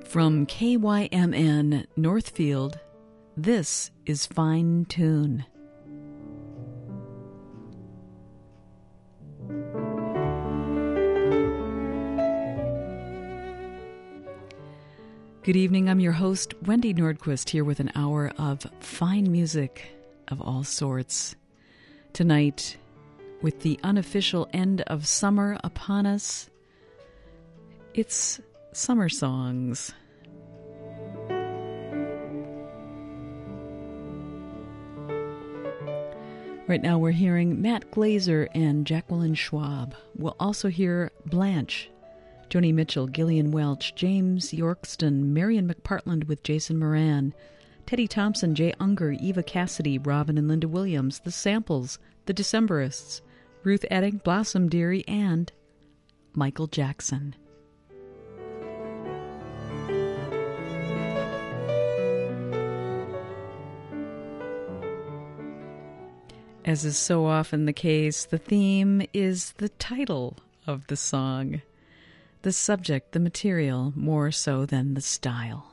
From KYMN Northfield, this is Fine Tune. Good evening, I'm your host, Wendy Nordquist, here with an hour of fine music of all sorts. Tonight, with the unofficial end of summer upon us, it's summer songs. Right now we're hearing Matt Glazer and Jacqueline Schwab. We'll also hear Blanche, Joni Mitchell, Gillian Welch, James Yorkston, Marion McPartland with Jason Moran, Teddy Thompson, Jay Unger, Eva Cassidy, Robin and Linda Williams, The Samples, The Decemberists, Ruth Etting, Blossom Dearie, and Michael Jackson. As is so often the case, the theme is the title of the song. The subject, the material, more so than the style.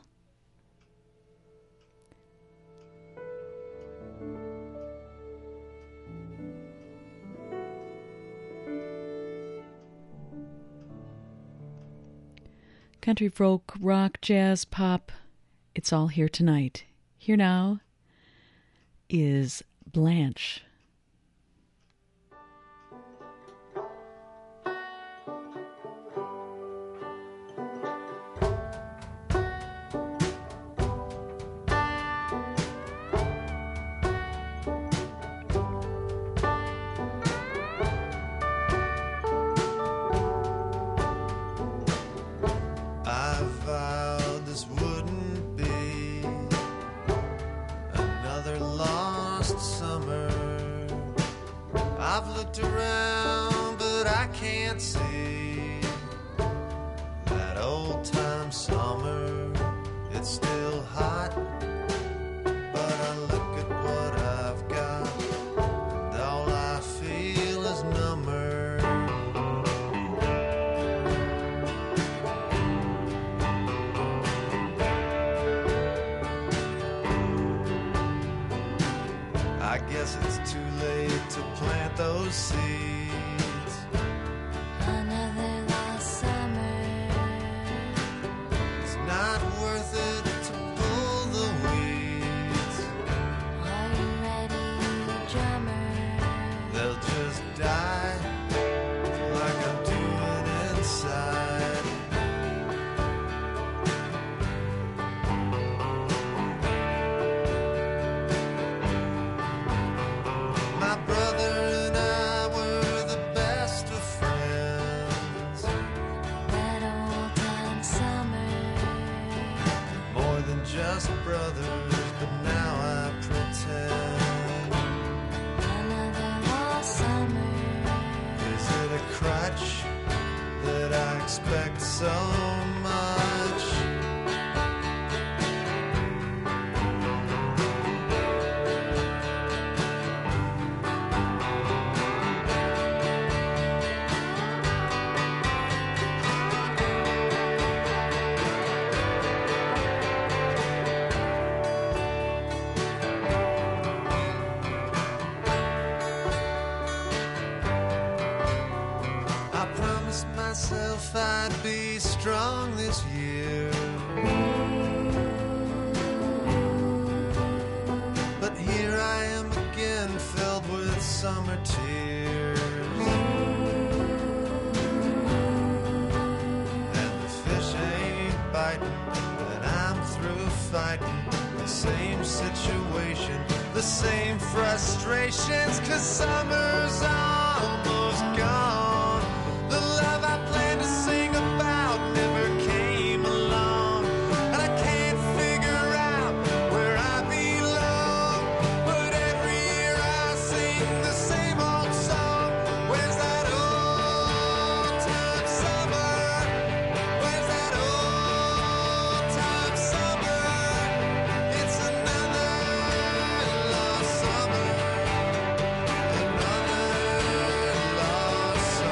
Country, folk, rock, jazz, pop, it's all here tonight. Here now is Blanche. Around, but I can't see that old time summer. It's still hot, but I look at what I've got, and all I feel is number. I guess it's too late to plant those seeds. Another lost summer. It's not worth it to pull the weeds. Are you ready, drummer? They'll just die like I'm doing inside. My brother and I were the best of friends. That old time summer. More than just brothers, but now I pretend. Another lost summer. Is it a crutch that I expect so much? I promised myself I'd be strong this year, but here I am again, filled with summer tears. And the fish ain't biting, and I'm through fighting the same situation, the same frustrations, 'cause summer's almost gone. The love I planned to sing about never came along, and I can't figure out where I belong. But every year I sing the same old song. Where's that old time summer? Where's that old time summer? It's another lost summer. Another lost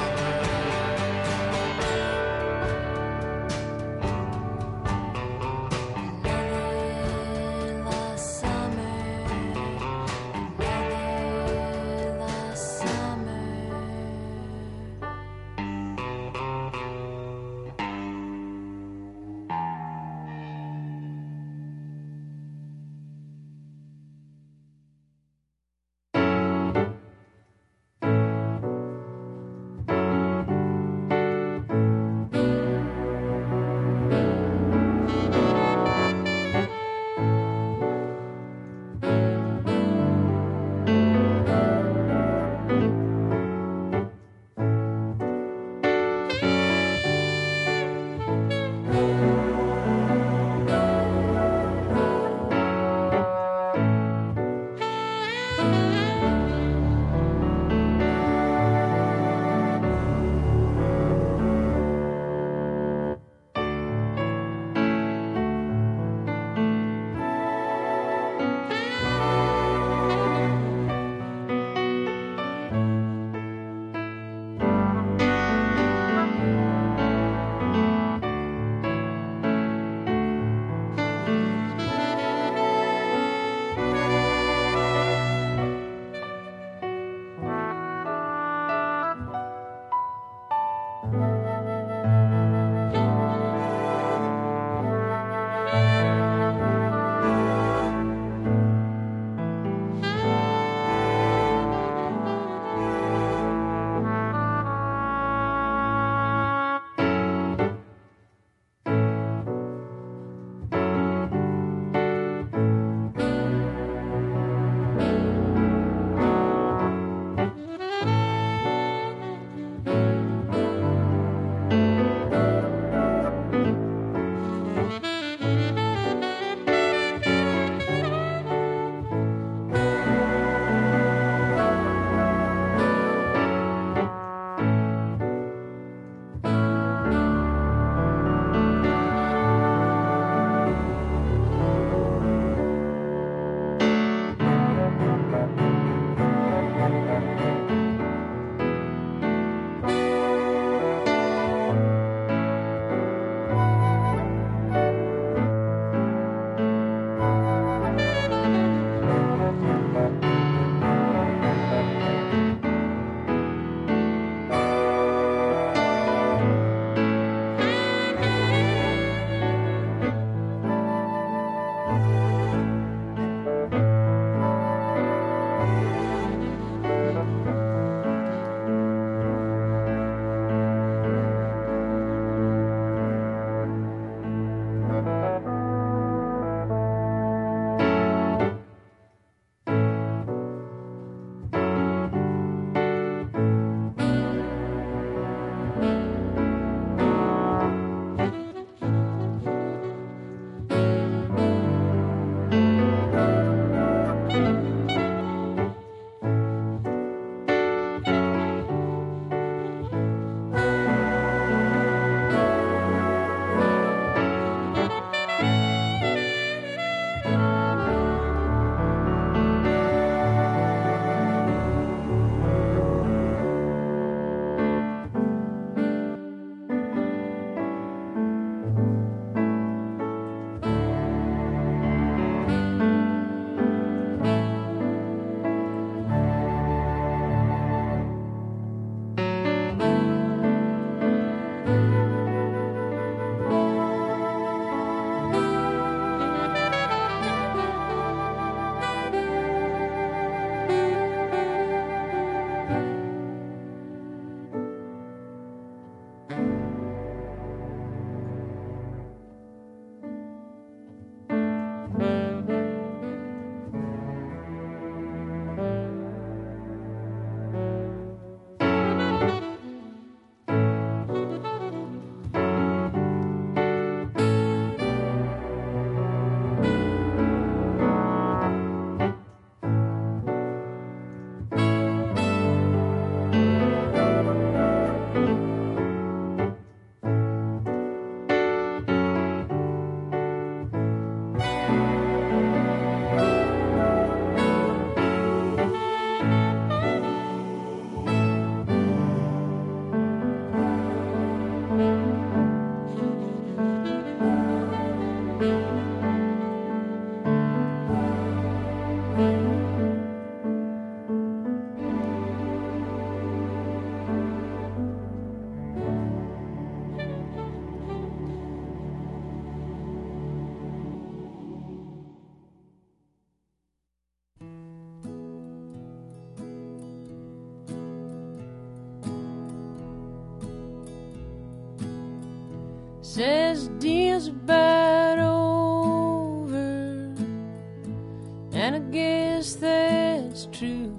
says the deal's about over, and I guess that's true.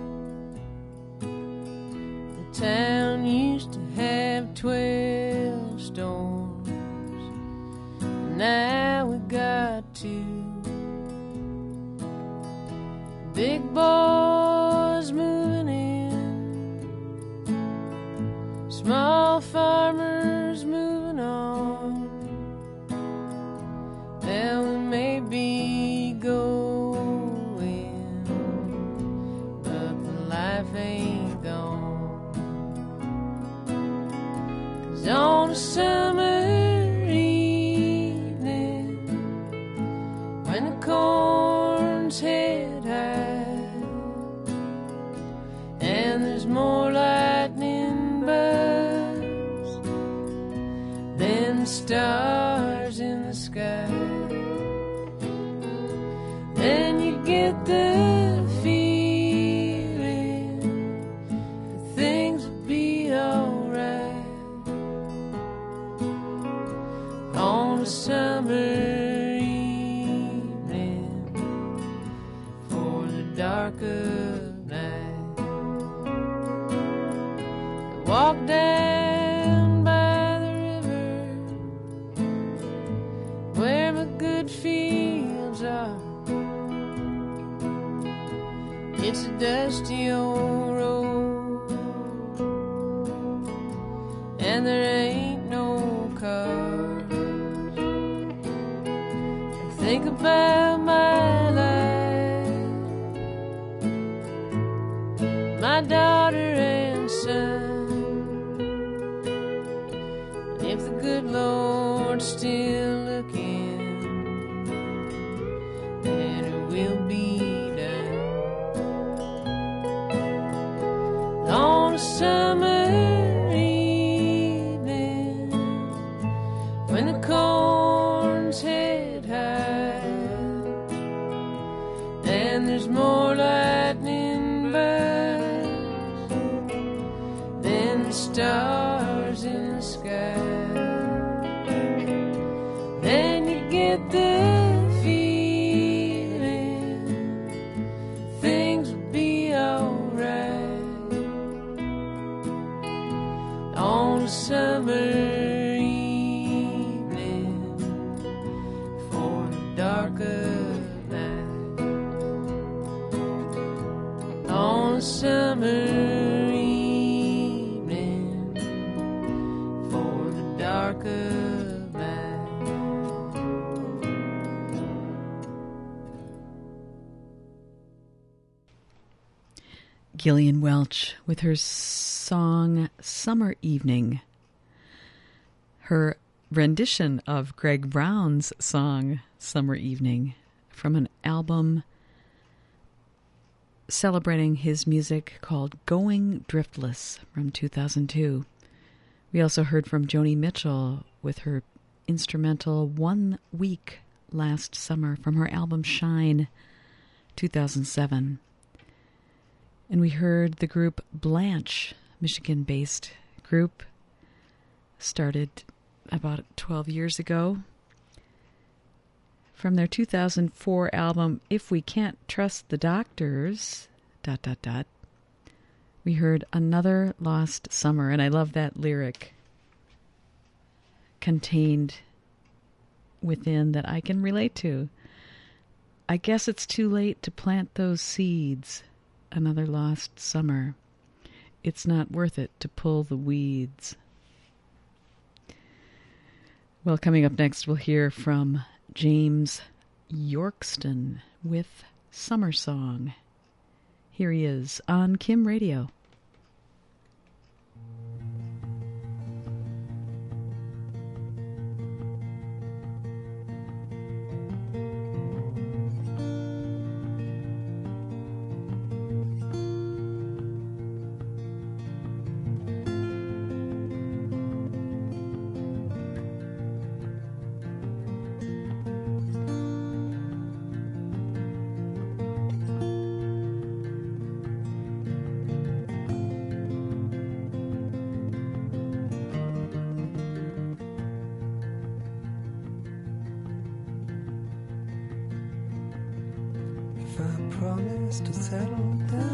The town used to have 12 storms, and now we got 2. Big boys moving in, small farmers moving on. Well, we may be going, but the life ain't gone. 'Cause on a summer evening, when the corn's head high, and there's more lightning bugs than stars in the sky, then you get the feeling that things will be alright on a summer evening for the dark of night. I walk down by the river where my good fields are. It's a dusty old road, and there ain't no cars. I think about my life, my daughter and son, and if the good Lord's still looking, then it will be done. On a summer evening, when the corn's head high, and there's more lightning bugs than stars in the sky, then you get the feeling things will be alright on a summer evening for the dark of night. On a summer evening for the dark of night. Gillian Welch with her song Summer Evening. Her rendition of Greg Brown's song Summer Evening from an album celebrating his music called Going Driftless from 2002. We also heard from Joni Mitchell with her instrumental 1 Week last summer from her album Shine 2007. And we heard the group Blanche, Michigan-based group, started about 12 years ago. From their 2004 album, If We Can't Trust the Doctors, ... we heard Another Lost Summer, and I love that lyric contained within that I can relate to. I guess it's too late to plant those seeds. Another lost summer. It's not worth it to pull the weeds. Well, coming up next, we'll hear from James Yorkston with Summer Song. Here he is on Kim Radio. if I promise to settle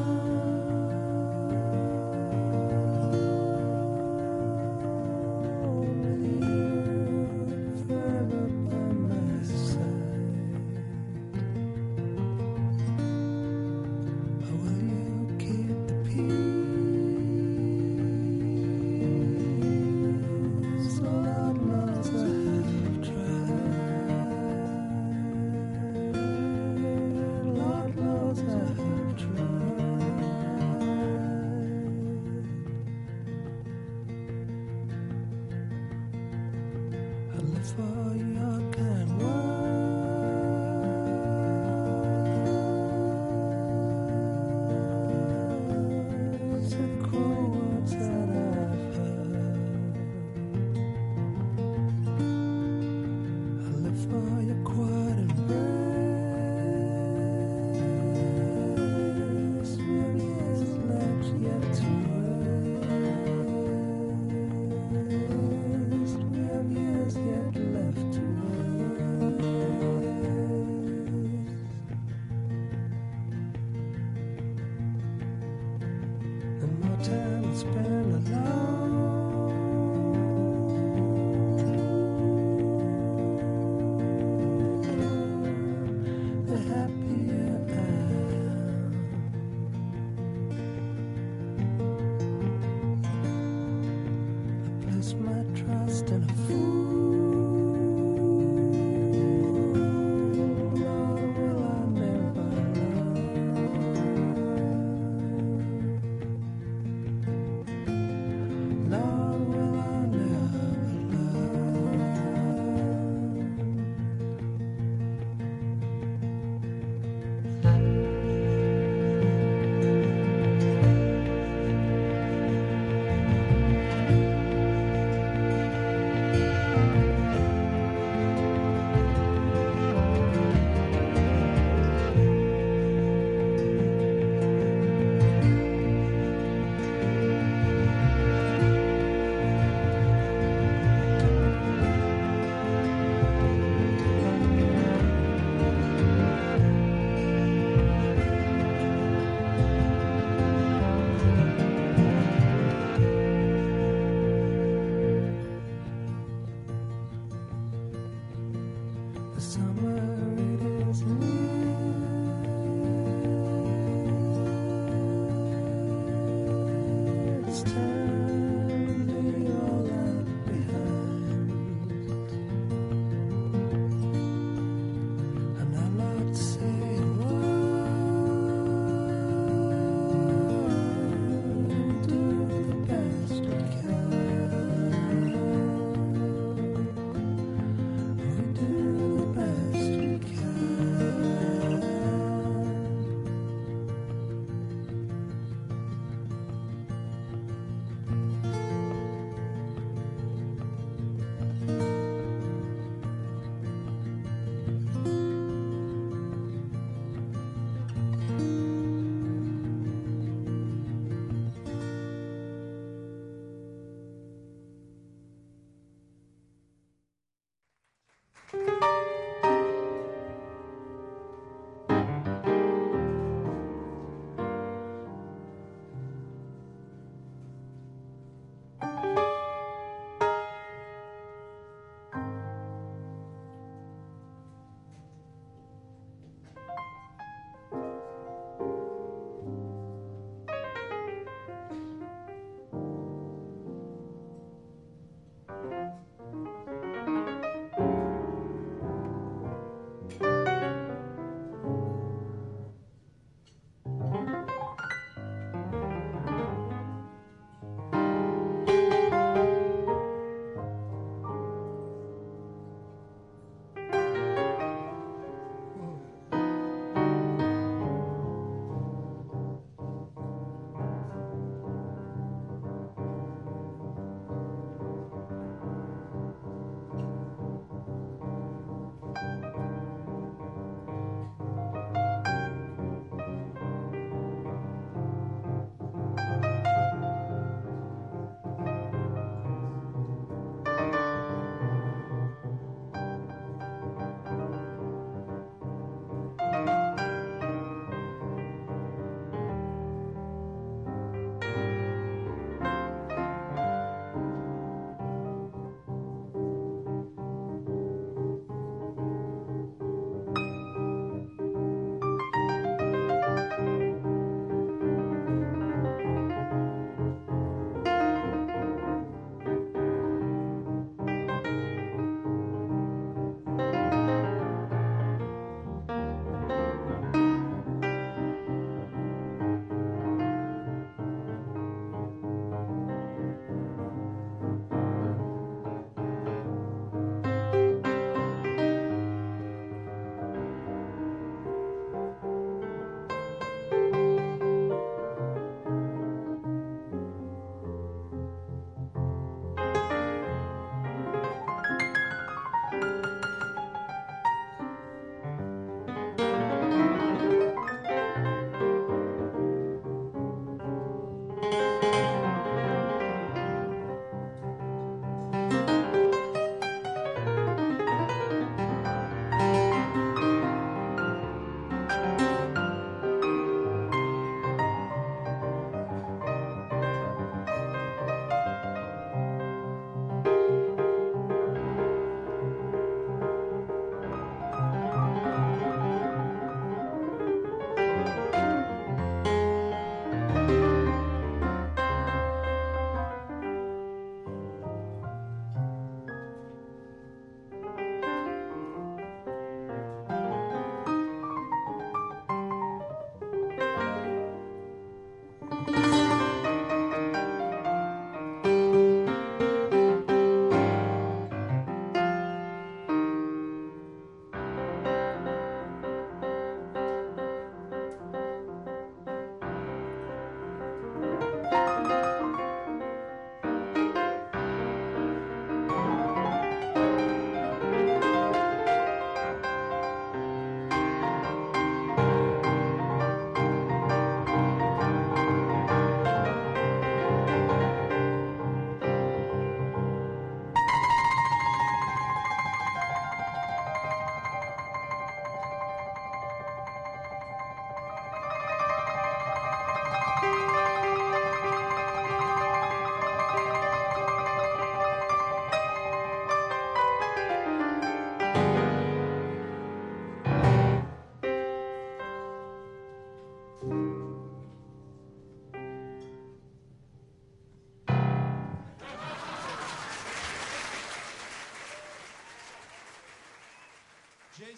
down with you forever by my side, or will you keep the peace? Lord knows I have tried. Lord knows I have tried. I live for your kind words, the cruel words that I've heard. I live for your quiet embrace. Maybe it's left yet to waste. We have years yet left to waste. And more time to spend alone, the happier I am. I place my trust in a fool. Lord, will I never love?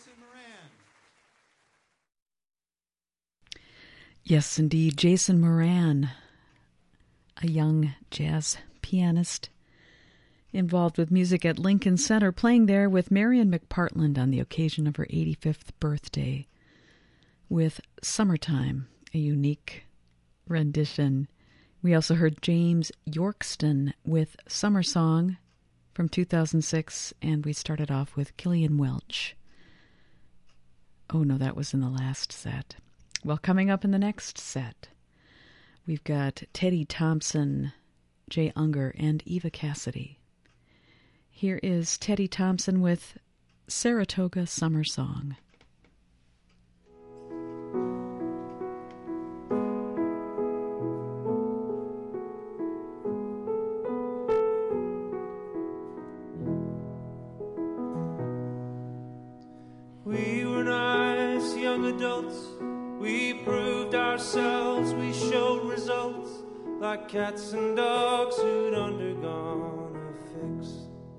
Yes, indeed. Jason Moran, a young jazz pianist involved with music at Lincoln Center, playing there with Marian McPartland on the occasion of her 85th birthday with Summertime, a unique rendition. We also heard James Yorkston with Summer Song from 2006, and we started off with Gillian Welch. Oh no, that was in the last set. Well, coming up in the next set, we've got Teddy Thompson, Jay Unger, and Eva Cassidy. Here is Teddy Thompson with Saratoga Summer Song. We were nice young adults. We proved ourselves, we showed results, like cats and dogs who'd undergone a fix.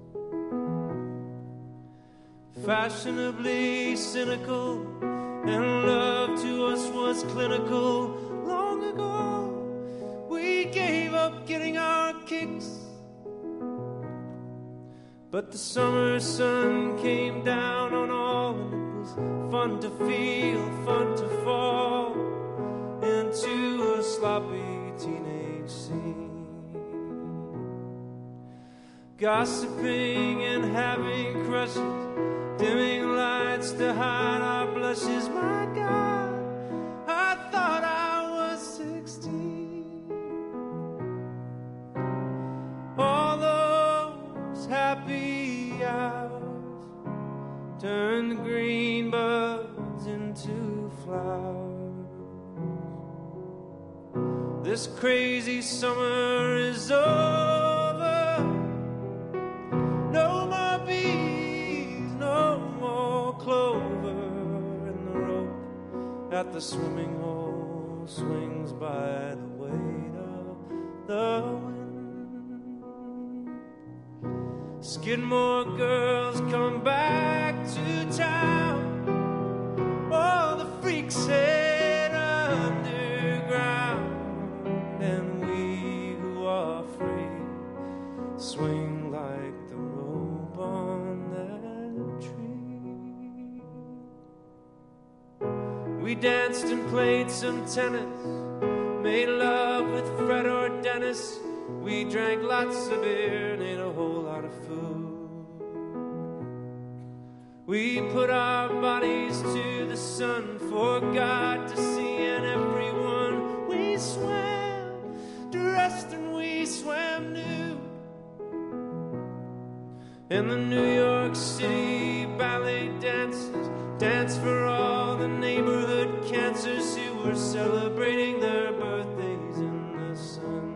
Fashionably cynical, and love to us was clinical. Long ago, we gave up getting our kicks. But the summer sun came down on all, and it was fun to feel, fun to fall into a sloppy teenage scene. Gossiping and having crushes, dimming lights to hide our blushes. My God, I thought I was 16. All those happy hours turned green buds into flowers. This crazy summer is over. No more bees, no more clover, and the rope at the swimming hole swings by the weight of the wind. Skidmore girls come back to town. All the freaks head underground, and we who are free swing like the rope on that tree. We danced and played some tennis, made love with Fred or Dennis. We drank lots of beer and ate a whole lot of food. We put our bodies to the sun for God to see, and everyone we swam dressed and we swam nude. And the New York City ballet dancers danced for all the neighborhood cancers who were celebrating their birthdays in the sun.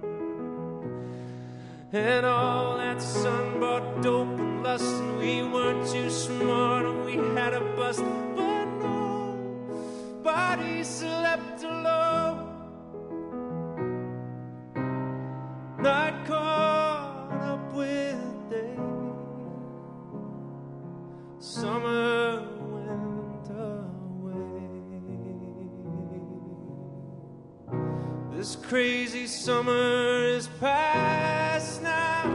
And all that sun brought dope and lust, and we weren't too smart and we had a bust. But nobody slept alone. Night caught up with day. Summer went away. This crazy summer is past now.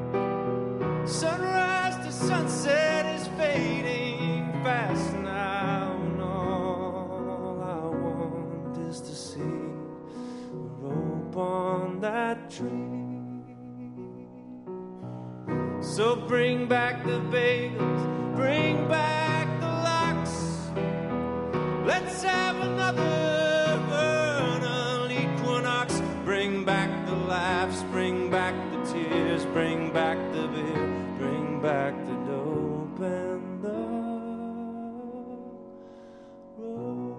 Sunrise to sunset is fading fast now, and all I want is to see a rope on that tree. So bring back the bagels, bring back the locks. Let's have another vernal equinox. Bring back the laughs, bring back the tears, bring back the beer, bring back the dope and the rope.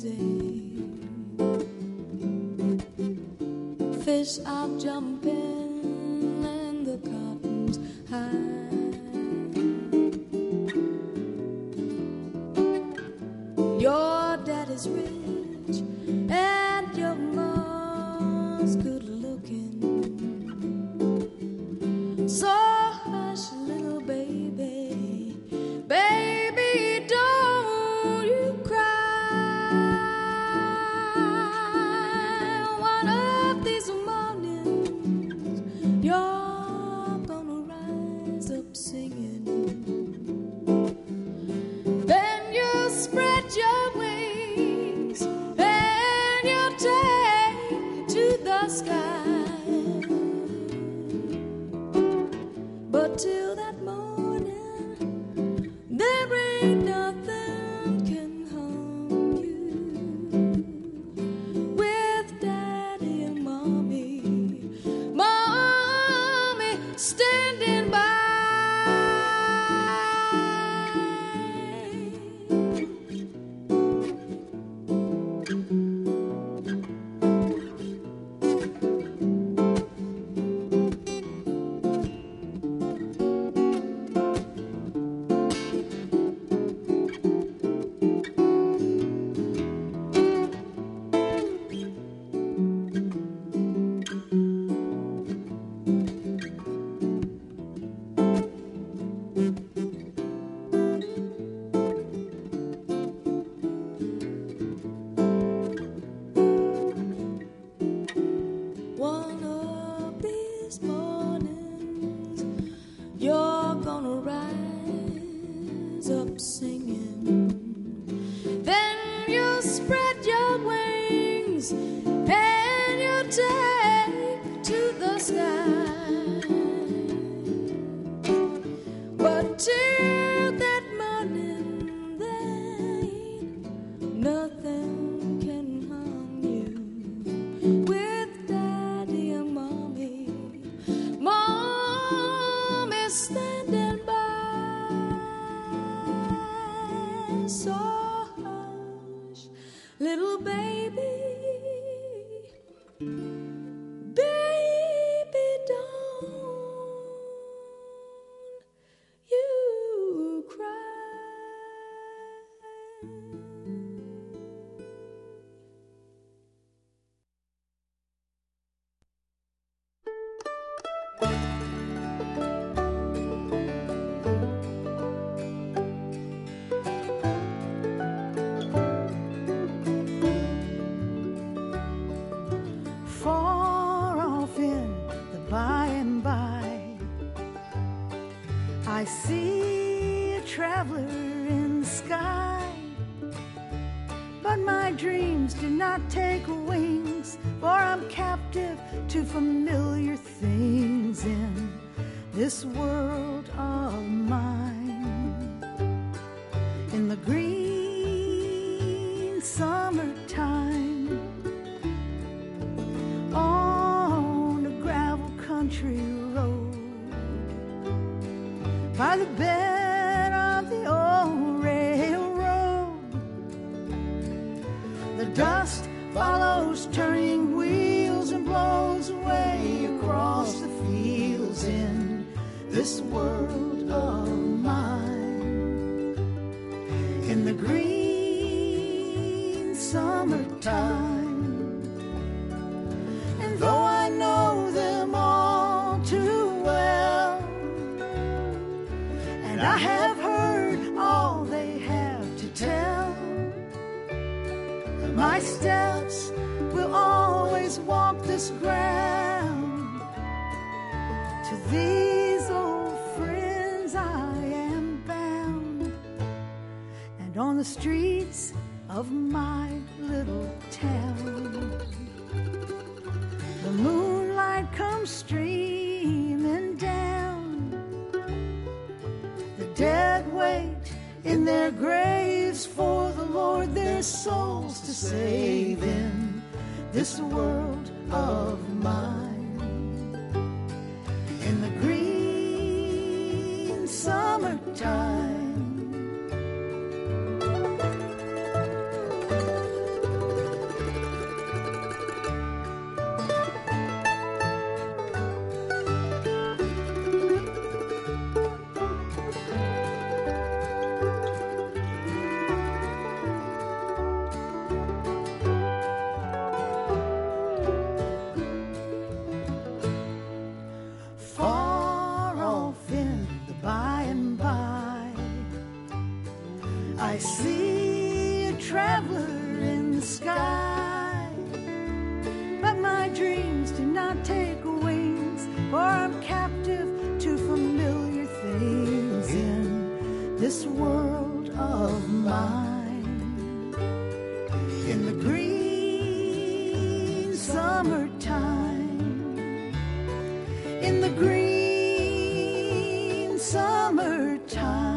Fish are jumping and the cotton's high. Your daddy's rich and your mom's good looking. So hush, little baby, baby, don't you cry. One of these mornings, you're gonna rise up singing. Then you'll spread your wings and you'll take to the sky. But till that morning, there ain't nothing can harm you. With daddy and mommy, mommy standing by. One of these mornings, you're gonna rise up singing. Then you'll spread your wings and you'll take to the sky. But till that morning, there ain't nothing can harm you. With daddy and mommy, mommy standing by. So hush, little baby, baby, don't you cry. Far off in the by and by, I see a traveler in the sky. But my dreams do not take wings, for I'm captive to familiar things in this world of mine. In the green summertime, on a gravel country road, by the bed of the old railroad, the dust follows turning wheels and blows away across the fields in this world of mine. In the green summertime, and though I know them all too well, and I have heard all they have to tell, my steps will always walk this ground. To these old friends I am bound, and on the streets of my little town, the moonlight comes streaming down. The dead wait in their graves for the Lord their souls to save in this world of mine. In the green summertime, this world of mine. In the green summertime, in the green summertime.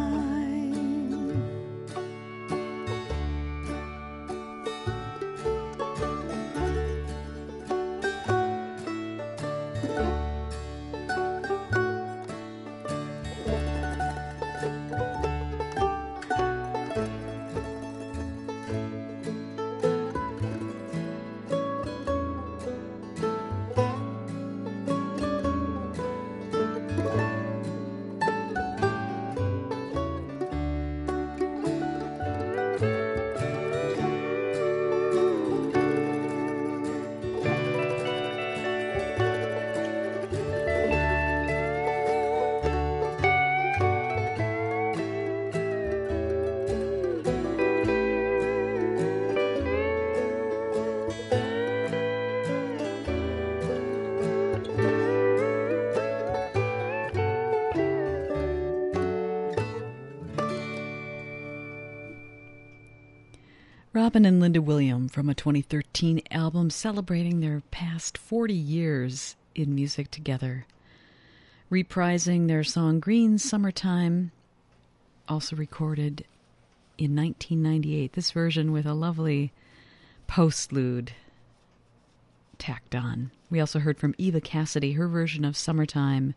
Robin and Linda Williams from a 2013 album celebrating their past 40 years in music together. Reprising their song Green Summertime, also recorded in 1998. This version with a lovely postlude tacked on. We also heard from Eva Cassidy, her version of Summertime.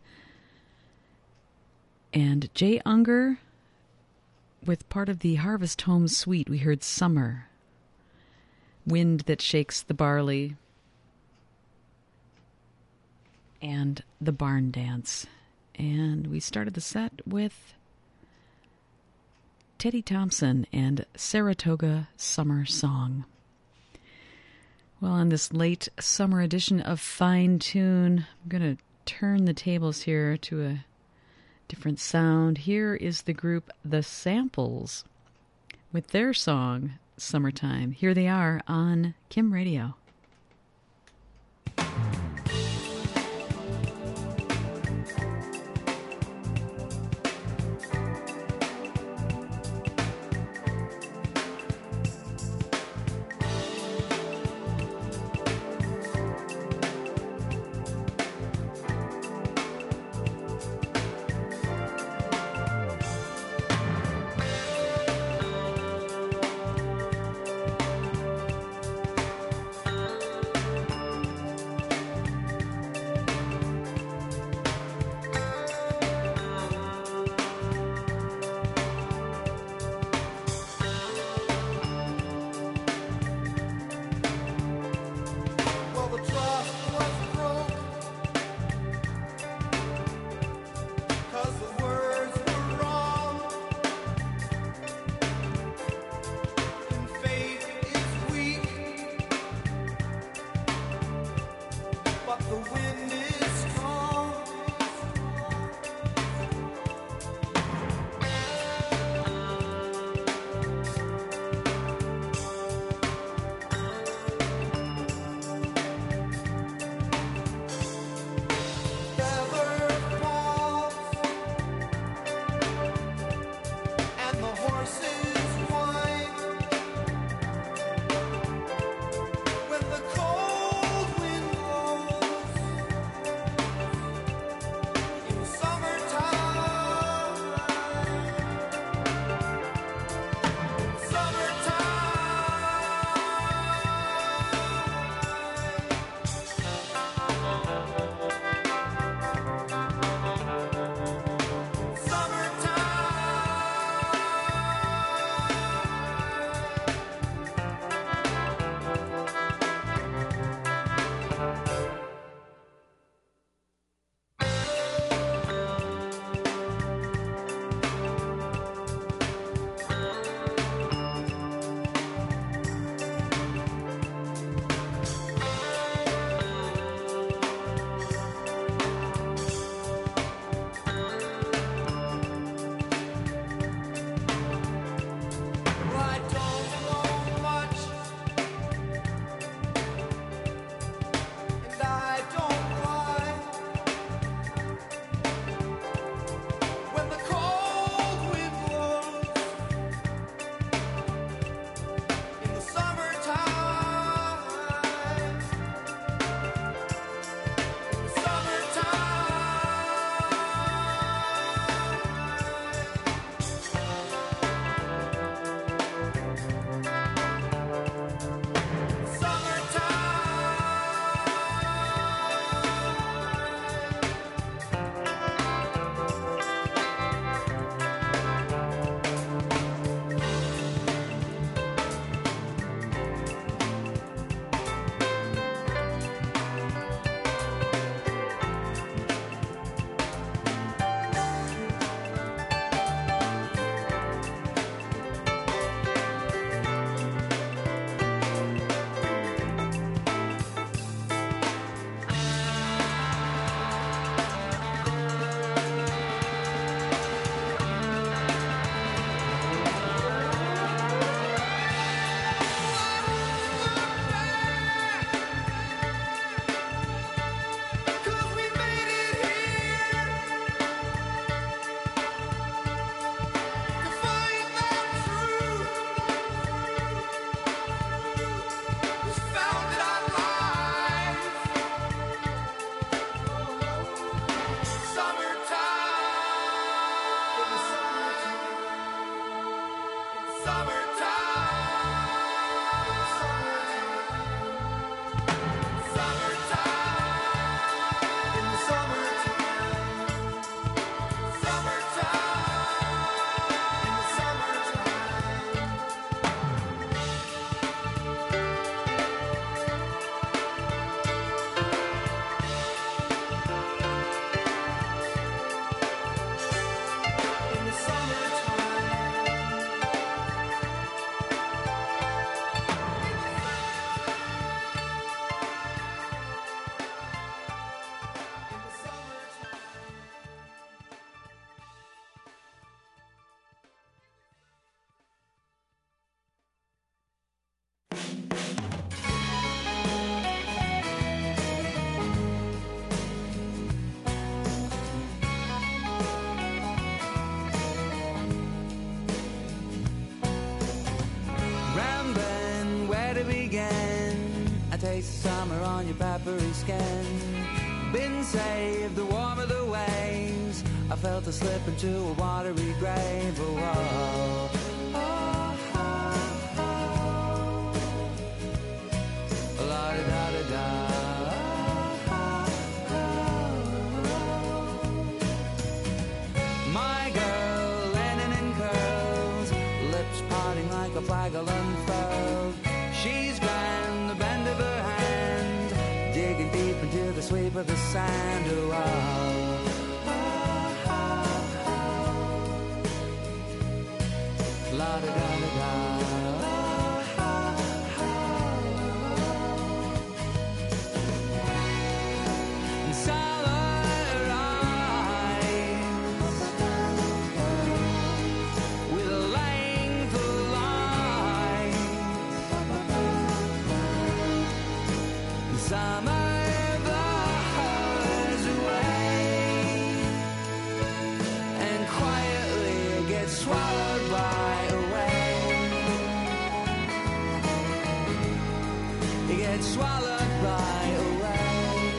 And Jay Unger, with part of the Harvest Home Suite, we heard Summer. Wind That Shakes the Barley, and The Barn Dance. And we started the set with Teddy Thompson and Saratoga Summer Song. Well, on this late summer edition of Fine Tune, I'm going to turn the tables here to a different sound. Here is the group The Samples with their song Summertime. Here they are on Kim Radio. taste of summer on your peppery skin. Been saved the warmth of the waves. I felt a slip into a watery grave. Oh, oh, oh, oh, oh. La-da-da-da-da. Like a flag unfurled. She's grand, the bend of her hand, digging deep into the sweep of the sand. Oh, oh, oh, oh. La da da da da. Swallowed by a wave.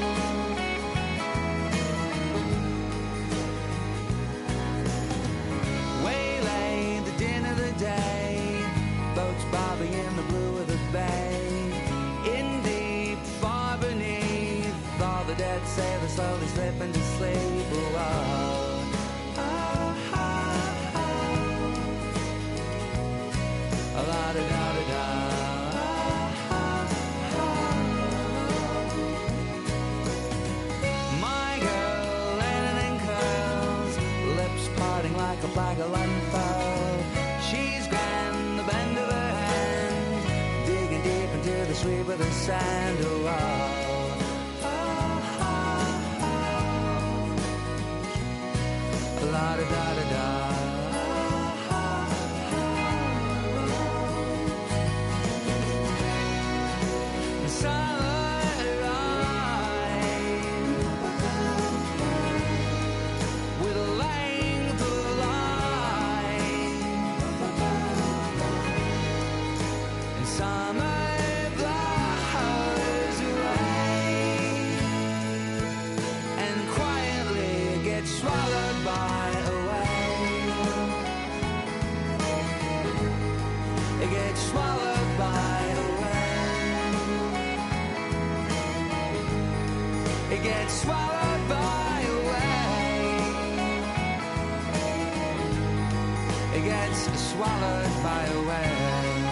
Waylay the din of the day, boats bobbing in the blue of the bay. In deep, far beneath, all the dead sailors slowly slip into sleep. Oh, oh, oh, oh. La-da-da-da-da. Like a flag of unfurled. She's grand, the bend of her hand, digging deep into the sweep of the sand. Oh, oh, oh, oh. La da da da da. Swallowed by a wave. It gets swallowed by a wave.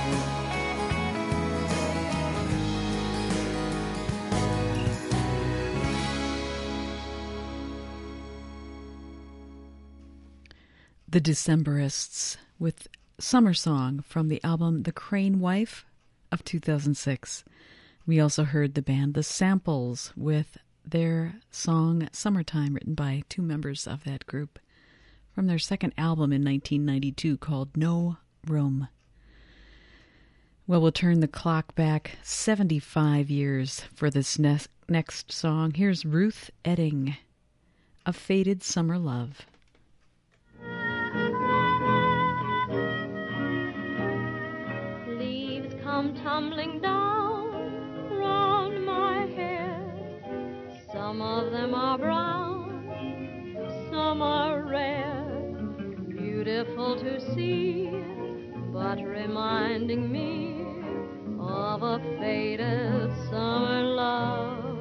The Decemberists with Summer Song from the album The Crane Wife of 2006. We also heard the band The Samples with their song Summertime, written by two members of that group, from their second album in 1992 called No Room. Well, we'll turn the clock back 75 years for this next song. Here's Ruth Etting, A Faded Summer Love. Leaves come tumbling down round my head. Some of them are brown, some are red, beautiful to see, but reminding me of a faded summer love.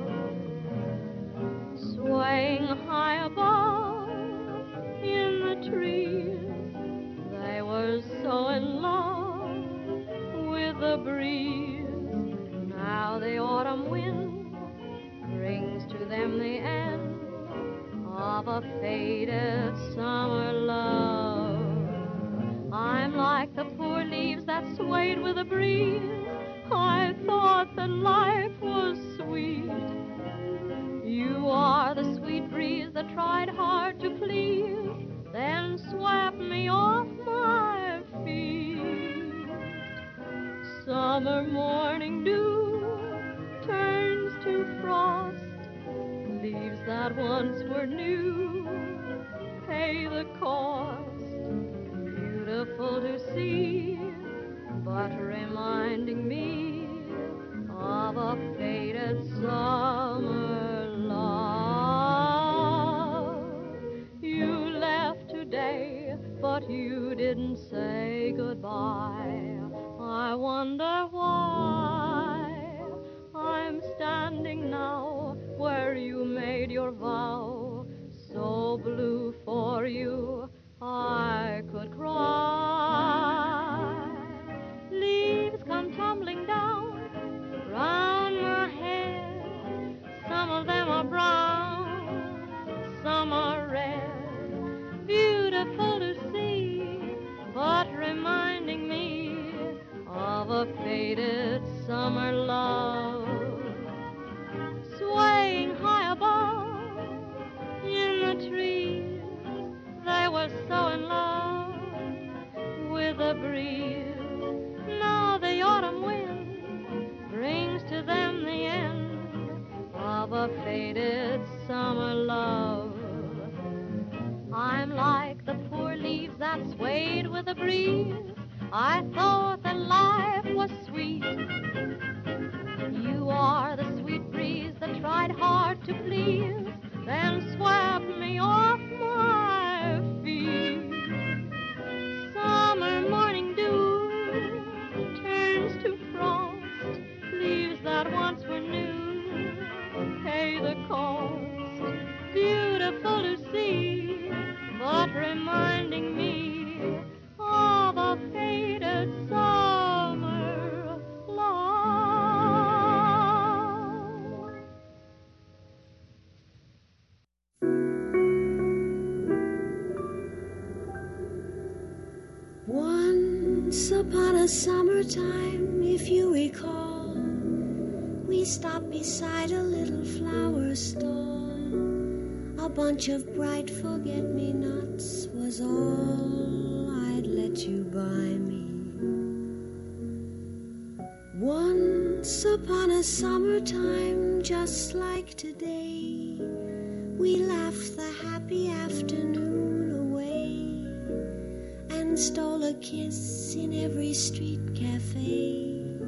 Swaying high above in the trees, they were so in love with the breeze. Now the autumn wind brings to them the end of a faded summer love. I'm like the poor leaves that swayed with the breeze. I thought that life was sweet. You are the sweet breeze that tried hard to please, then swept me off my feet. Summer morning dew turns to frost. Leaves that once were new pay the cost. Beautiful to see, but reminding me of a faded I thought that life was sweet. You are the sweet breeze that tried hard to please, then swept me off my feet. Summer morning dew turns to frost, leaves that once were new pay the cost. Beautiful to see, but reminding me of a faded summer love. Once upon a summertime, if you recall, we stopped beside a little flower stall. A bunch of bright forget-me-nots was all I'd let you buy me. Once upon a summertime, just like today, we laughed the happy afternoon away and stole a kiss in every street cafe.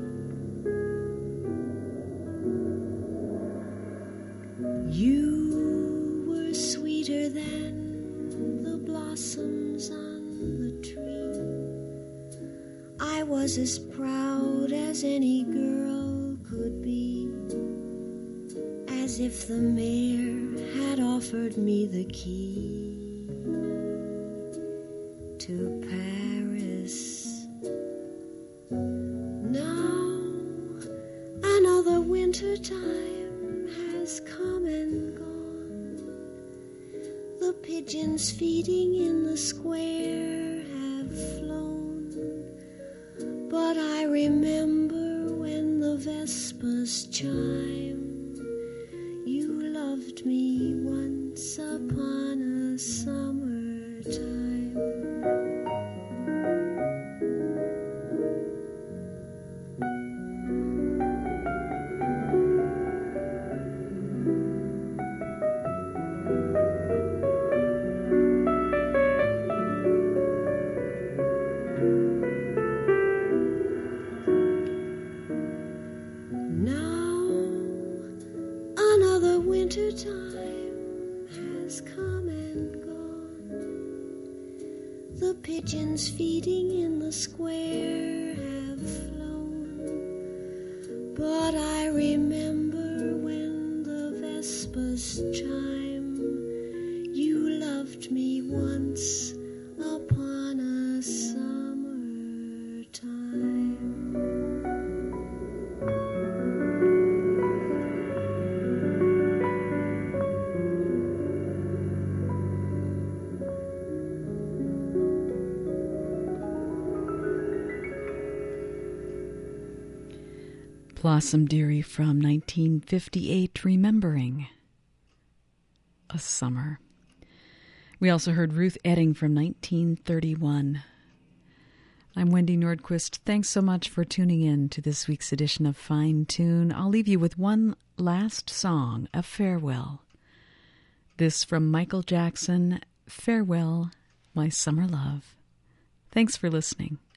You were sweeter than the blossoms on the tree. I was as proud as any girl could be, as if the mayor had offered me the key to Paris. Now another winter time has come and gone. The pigeons feeding in the square have flown, but I remember when the vespers chime, you loved me once upon a summertime. Winter time has come and gone. The pigeons feeding in the square have flown, but I remember when the vespers chime, you loved me once upon a summertime. Blossom Dearie from 1958, Remembering a Summer. We also heard Ruth Etting from 1931. I'm Wendy Nordquist. Thanks so much for tuning in to this week's edition of Fine Tune. I'll leave you with one last song, a farewell. This from Michael Jackson, Farewell, My Summer Love. Thanks for listening.